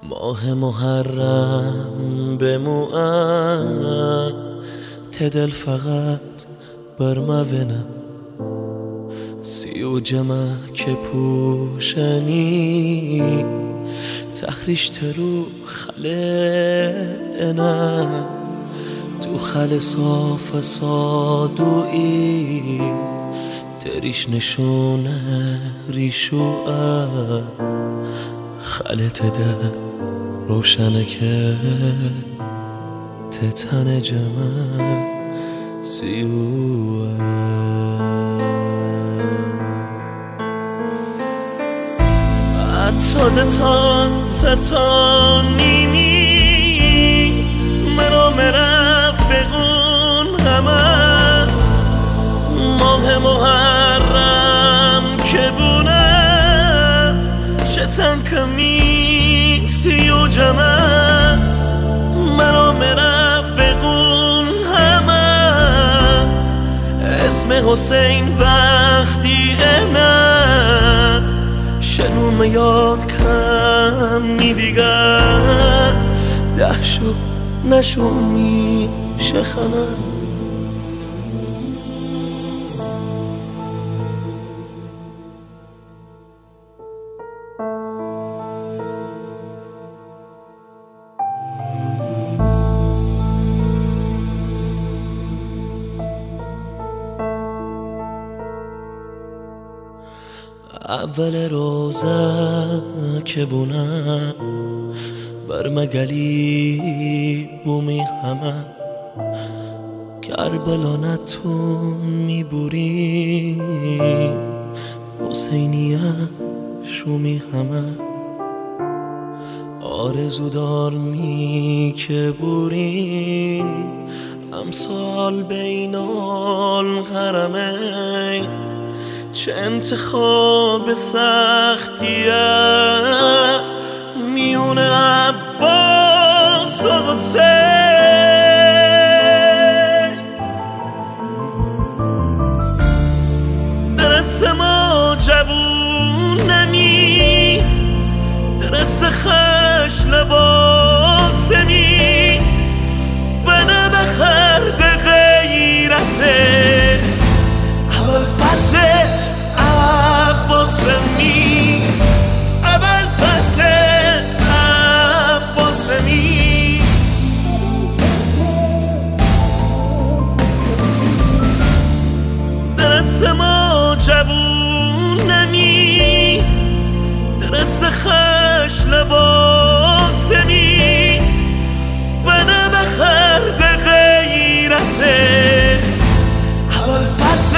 ماه محرم بموعد تدل فقط برمونم سیو جمع که پوشنی تحریش ترو خلقنا تو خل صاف صادوئی تریش نشونه ریشوه خلت ده روشنه که تتن جمع سیوه اتادتان ستانینی منو مرفقون همه ماه محرم که بونه شتن کمی سیو جمع منو مرفقون همه اسم حسین وقتی نه شنوم یاد کمی دیگر دهشو نشو میشه خمه اول روزه که بونم برمگلی بومی همه کربلا نتون میبوری حسینیه شومی همه آرزو دار می که بورین امسال بین الحرمین چه انتخاب سختیه میون عباس و حسین درست ما جوونمی درست خش لباسمی بنا بخرد غیرته اول فصل عباسمی اول فصل عباسمی درست ما جوونمی درست خش لباسمی بنا بخرد غیرته اول فصل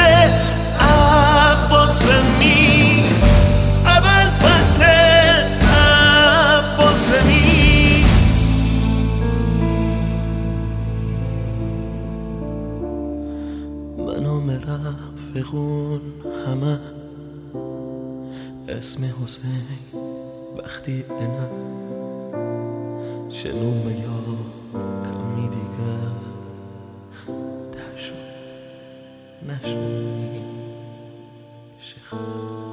عباسمی اول فصل عباسمی منو مرفقون همه اسم حسین وقتی انا شنوم یاد کمی دیگر دهشو نشو شخ